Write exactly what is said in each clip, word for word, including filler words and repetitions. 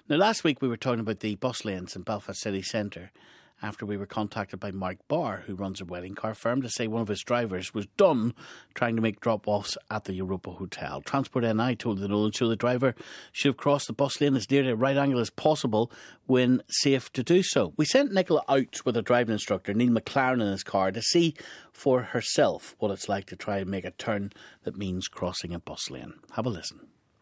Now, last week we were talking about the bus lanes in Belfast city centre after we were contacted by Mark Barr, who runs a wedding car firm, to say one of his drivers was done trying to make drop-offs at the Europa Hotel. Transport N I told the Nolan Show the driver should have crossed the bus lane as near to a right angle as possible when safe to do so. We sent Nicola out with a driving instructor, Neil McLaren, in his car to see for herself what it's like to try and make a turn that means crossing a bus lane. Have a listen.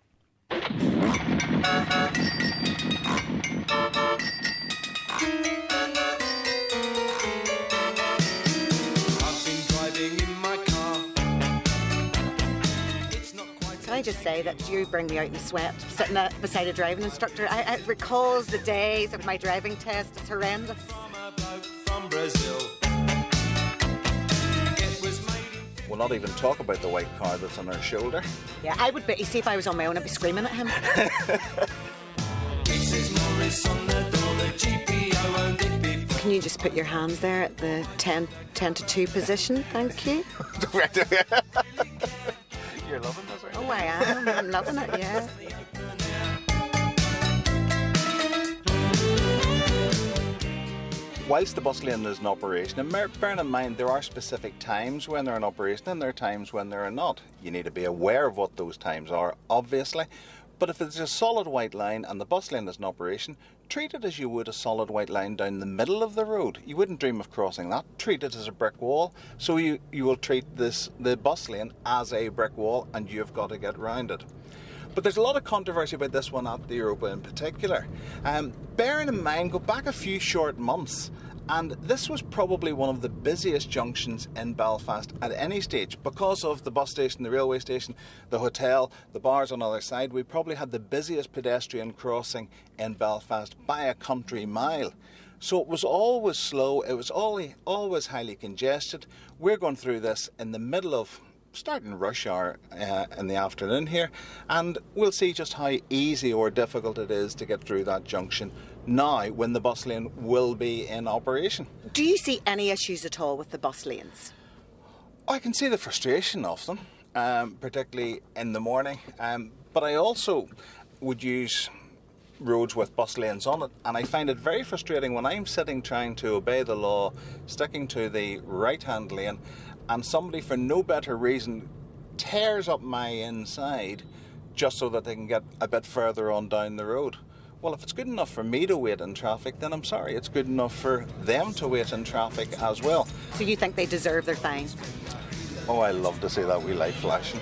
Can I just say that you bring me out in a sweat, sitting a, beside a driving instructor? I, it recalls the days of my driving test. It's horrendous. We'll not even talk about the white car that's on her shoulder. Yeah, I would be. You see, if I was on my own, I'd be screaming at him. Can you just put your hands there at the ten, ten to two position? Thank you. You're loving this, right? Oh, I am. I'm loving it, yeah. Whilst the bus lane is in operation, and bearing in mind there are specific times when they're in operation and there are times when they're not. You need to be aware of what those times are, obviously. But if it's a solid white line and the bus lane is in operation, treat it as you would a solid white line down the middle of the road. You wouldn't dream of crossing that. Treat it as a brick wall. So you, you will treat this the bus lane as a brick wall, and you've got to get round it. But there's a lot of controversy about this one at the Europa in particular. Um, bearing in mind, go back a few short months, and this was probably one of the busiest junctions in Belfast at any stage. Because of the bus station, the railway station, the hotel, the bars on the other side, we probably had the busiest pedestrian crossing in Belfast by a country mile. So it was always slow, it was always highly congested. We're going through this in the middle of starting rush hour uh, in the afternoon here, and we'll see just how easy or difficult it is to get through that junction now when the bus lane will be in operation. Do you see any issues at all with the bus lanes? I can see the frustration of them, um, particularly in the morning, um, but I also would use roads with bus lanes on it, and I find it very frustrating when I'm sitting trying to obey the law, sticking to the right hand lane, and somebody for no better reason tears up my inside just so that they can get a bit further on down the road. Well, if it's good enough for me to wait in traffic, then I'm sorry, it's good enough for them to wait in traffic as well. So you think they deserve their fine? Oh, I love to see that wee light flashing.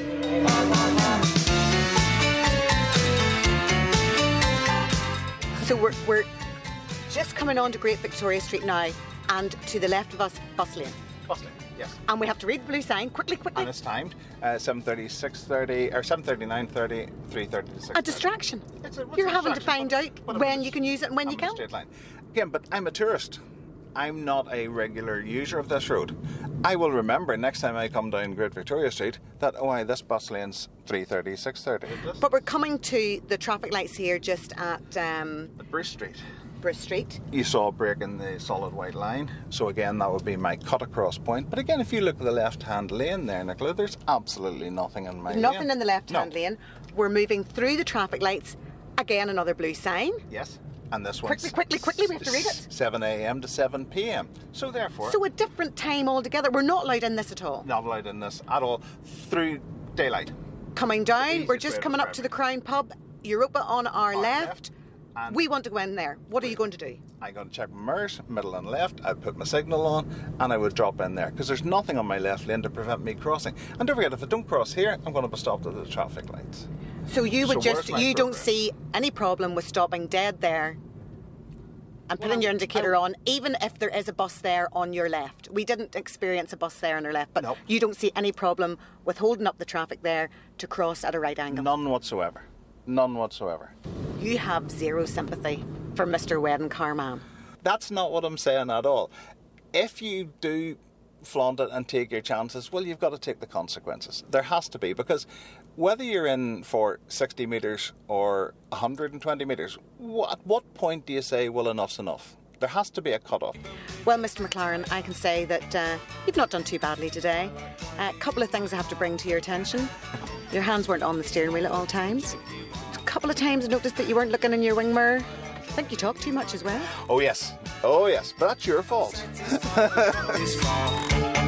So we're, we're just coming on to Great Victoria Street now, and to the left of us, bus lane. Bus lane, yes. And we have to read the blue sign quickly, quickly. And it's timed uh, seven thirty, six thirty, or seven thirty, nine thirty, three thirty to six thirty. A distraction. It's a, You're a having to distraction? find out But, but when you can use it and when I'm you can't. Straight line. Again, but I'm a tourist. I'm not a regular user of this road. I will remember next time I come down Great Victoria Street that, oh, aye, this bus lane's three thirty, six thirty. But we're coming to the traffic lights here just at um, At Bruce Street. Bruce Street. You saw a break in the solid white line, so again that would be my cut across point. But again, if you look at the left hand lane there, Nicola, there's absolutely nothing in my Nothing lane. in the left hand No. lane. We're moving through the traffic lights. Again, another blue sign. Yes, and this Quickly, one's quickly, quickly, we have to read it. seven a.m. to seven p.m. So therefore, So a different time altogether. We're not allowed in this at all. not allowed in this at all through daylight. Coming The down, we're easiest way just to coming up describe to it. the Crown Pub. Europa on our On left. left, and We want to go in there. What are you going to do? I'm going to check my mirrors, middle and left. I'd put my signal on and I would drop in there because there's nothing on my left lane to prevent me crossing. And don't forget, if I don't cross here, I'm going to be stopped at the traffic lights. So you would So just, where's my you don't programme? see any problem with stopping dead there and putting Well, your indicator I- on, even if there is a bus there on your left. We didn't experience a bus there on our left, but Nope. you don't see any problem with holding up the traffic there to cross at a right angle. None whatsoever. None whatsoever. You have zero sympathy for Mister Wedding Car Man. That's not what I'm saying at all. If you do flaunt it and take your chances, well, you've got to take the consequences. There has to be, because whether you're in for sixty metres or one hundred twenty metres, wh- at what point do you say, well, enough's enough? There has to be a cut-off. Well, Mister McLaren, I can say that uh, you've not done too badly today. A couple of things I have to bring to your attention. Your hands weren't on the steering wheel at all times. couple of times noticed that you weren't looking in your wing mirror. I think you talk too much as well. Oh yes, oh yes, but that's your fault.